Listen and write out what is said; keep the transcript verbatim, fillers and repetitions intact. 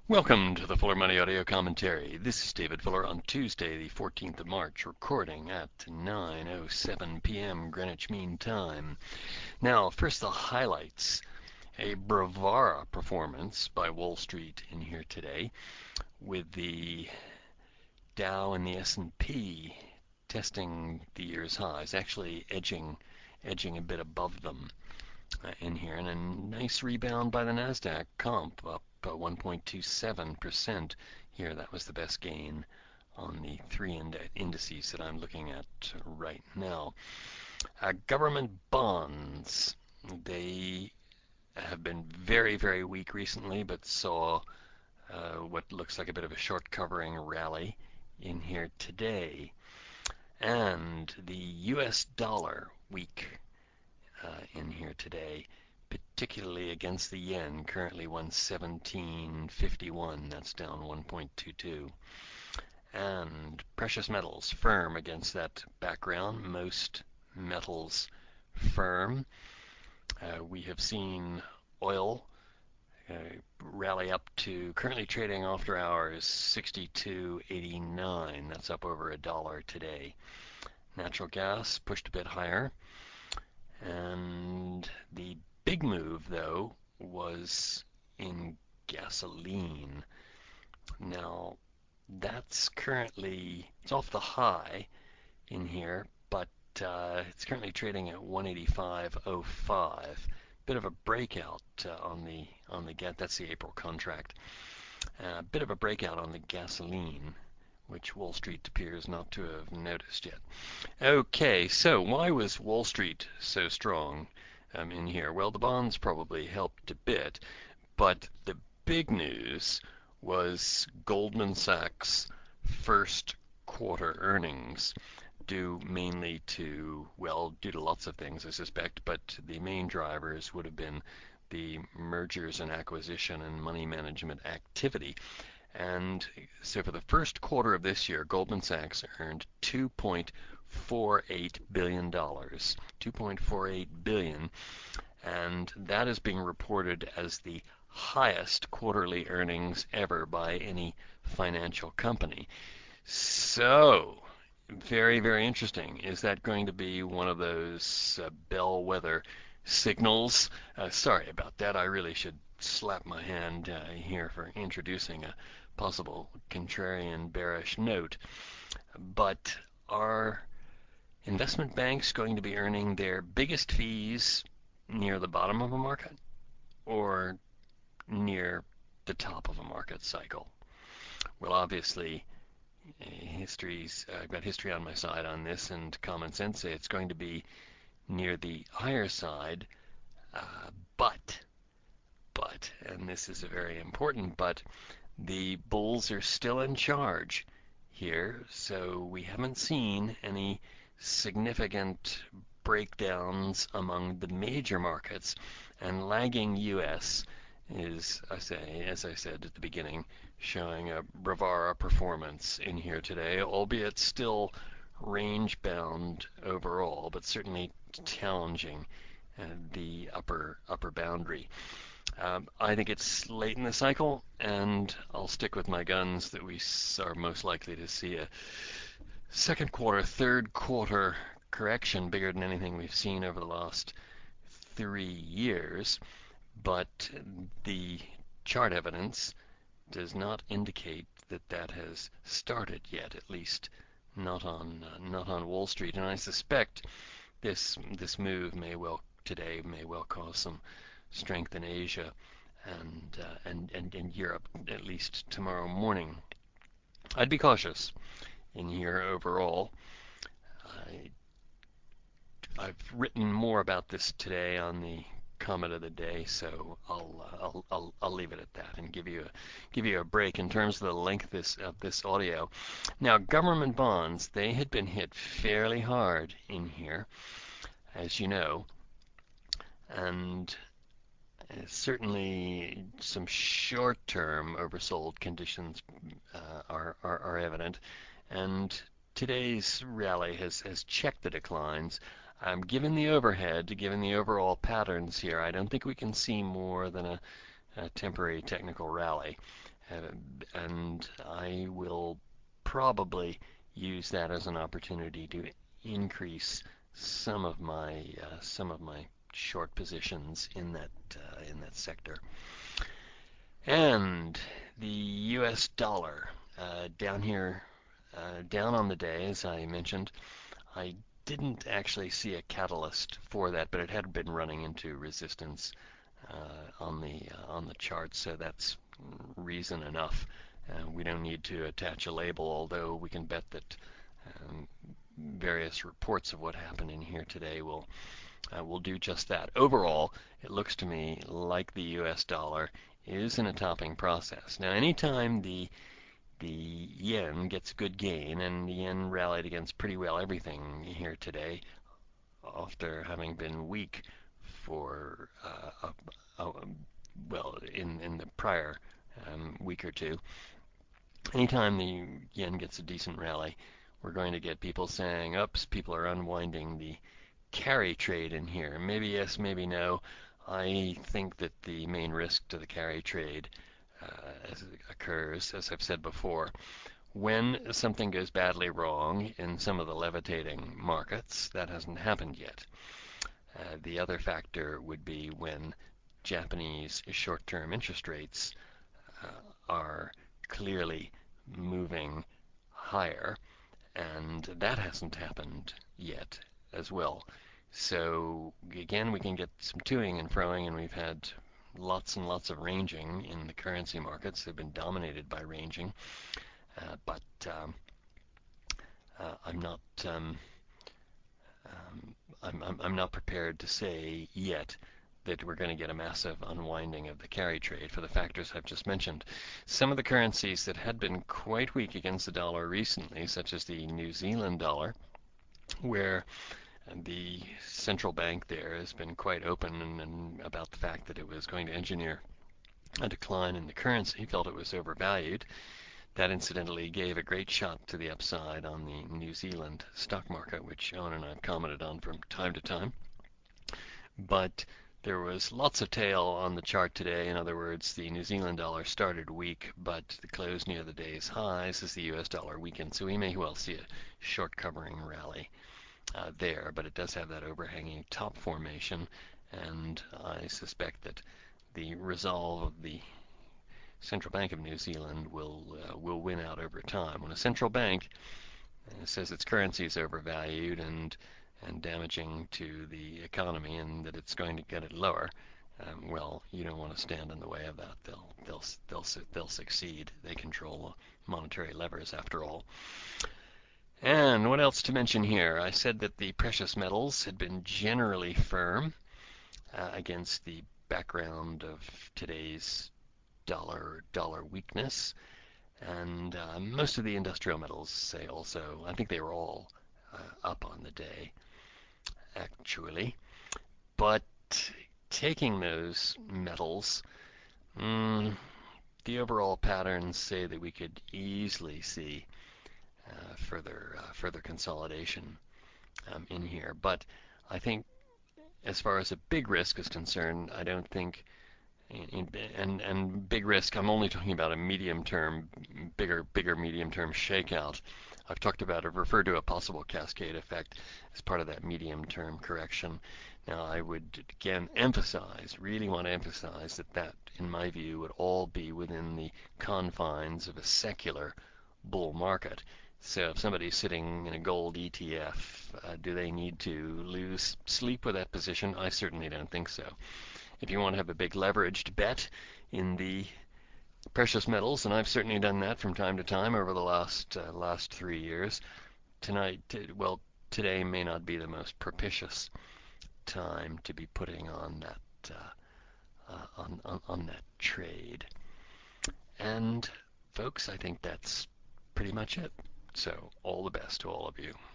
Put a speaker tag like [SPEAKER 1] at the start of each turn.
[SPEAKER 1] Welcome to the Fuller Money Audio Commentary. This is David Fuller on Tuesday, the fourteenth of March, recording at nine oh seven p m Greenwich Mean Time. Now, first the highlights. A bravura performance by Wall Street in here today, with the Dow and the S and P testing the year's highs, actually edging, edging a bit above them uh, in here, and a nice rebound by the Nasdaq Comp, up uh, one point two seven percent here. That was the best gain on the three ind indices that I'm looking at right now. Uh, government bonds, they have been very, very weak recently, but saw uh, what looks like a bit of a short covering rally in here today. And the U S dollar weak uh, in here today, particularly against the yen, currently one seventeen fifty-one. That's down one point two two. And precious metals firm against that background. Most metals firm. Uh, we have seen oil uh, rally up to, currently trading after hours, sixty-two eighty-nine. That's up over a dollar today. Natural gas pushed a bit higher. And the big move, though, was in gasoline. Now, that's currently, it's off the high in here, but uh, it's currently trading at one eighty-five oh five. Bit of a breakout uh, on the on the get. That's the April contract. A uh, bit of a breakout on the gasoline, which Wall Street appears not to have noticed yet. Okay, so why was Wall Street so strong um, in here? Well, the bonds probably helped a bit, but the big news was Goldman Sachs' first quarter earnings, due mainly to, well, due to lots of things, I suspect, but the main drivers would have been the mergers and acquisition and money management activity. And so for the first quarter of this year, Goldman Sachs earned two point four eight billion dollars. two point four eight billion dollars, and that is being reported as the highest quarterly earnings ever by any financial company. So, very, very interesting. Is that going to be one of those uh, bellwether signals? Uh, sorry about that. I really should slap my hand uh, here for introducing a possible contrarian bearish note. But are investment banks going to be earning their biggest fees near the bottom of a market or near the top of a market cycle? Well, obviously, history's I've got history on my side on this, and common sense say it's going to be near the higher side. Uh, but, but, and this is a very important but, the bulls are still in charge here, so we haven't seen any significant breakdowns among the major markets, and lagging U S is, I say, as I said at the beginning, showing a bravura performance in here today, albeit still range bound overall, but certainly challenging uh, the upper upper boundary. Um, I think it's late in the cycle, and I'll stick with my guns that we are most likely to see a second quarter, third quarter correction bigger than anything we've seen over the last three years. But the chart evidence does not indicate that that has started yet, at least not on uh, not on Wall Street. And I suspect this this move may well today may well cause some strength in Asia and, uh, and, and, and Europe, at least tomorrow morning. I'd be cautious in here overall. I, I've written more about this today on the comment of the day, so I'll, uh, I'll, I'll, I'll leave it at that and give you a, give you a break in terms of the length this, of this audio. Now, government bonds, they had been hit fairly hard in here, as you know, and certainly some short-term oversold conditions uh, are, are, are evident, and today's rally has, has checked the declines. Um, given the overhead, given the overall patterns here, I don't think we can see more than a, a temporary technical rally. uh, and I will probably use that as an opportunity to increase some of my uh, some of my short positions in that uh, in that sector. And the U S dollar uh, down here, uh, down on the day, as I mentioned. I didn't actually see a catalyst for that, but it had been running into resistance uh, on the uh, on the chart, so that's reason enough. Uh, we don't need to attach a label, although we can bet that um, various reports of what happened in here today will uh, will do just that. Overall, it looks to me like the U S dollar is in a topping process. Now, anytime the the yen gets good gain, and the yen rallied against pretty well everything here today after having been weak for uh, a, a, well in in the prior um, week or two. Anytime the yen gets a decent rally, we're going to get people saying, "Oops, people are unwinding the carry trade in here." Maybe yes, maybe no. I think that the main risk to the carry trade uh, as it occurs, as I've said before, when something goes badly wrong in some of the levitating markets. That hasn't happened yet. Uh, the other factor would be when Japanese short-term interest rates uh, are clearly moving higher, and that hasn't happened yet as well. So again, we can get some toing and froing, and we've had lots and lots of ranging in the currency markets. They've been dominated by ranging, uh, but um, uh, I'm not um, um, I'm, I'm, I'm not prepared to say yet that we're going to get a massive unwinding of the carry trade for the factors I've just mentioned. Some of the currencies that had been quite weak against the dollar recently, such as the New Zealand dollar, where the central bank there has been quite open and, and about the fact that it was going to engineer a decline in the currency, felt it was overvalued. That incidentally gave a great shot to the upside on the New Zealand stock market, which Owen and I have commented on from time to time. But there was lots of tail on the chart today. In other words, the New Zealand dollar started weak, but the close near the day's highs as the U S dollar weakened. So we may well see a short covering rally uh, there, but it does have that overhanging top formation, and I suspect that the resolve of the Central Bank of New Zealand will uh, will win out over time. When a central bank uh, says its currency is overvalued and and damaging to the economy, and that it's going to get it lower, um, well, you don't want to stand in the way of that. They'll they'll they'll they'll succeed. They control monetary levers after all. And what else to mention here? I said that the precious metals had been generally firm uh, against the background of today's dollar dollar weakness, and uh, most of the industrial metals say also. I think they were all uh, up on the day, actually. But taking those metals, mm, the overall patterns say that we could easily see uh, further uh, further consolidation um, in here. But I think as far as a big risk is concerned, I don't think and and big risk, I'm only talking about a medium term, bigger bigger medium term shakeout. I've talked about, I've referred to a possible cascade effect as part of that medium term correction. Now I would again emphasize, really want to emphasize that that, in my view, would all be within the confines of a secular bull market. So if somebody's sitting in a gold E T F, uh, do they need to lose sleep with that position? I certainly don't think so. If you want to have a big leveraged bet in the precious metals, and I've certainly done that from time to time over the last uh, last three years, tonight, well, today may not be the most propitious time to be putting on that uh, uh, on, on on that trade. And folks, I think that's pretty much it. So all the best to all of you.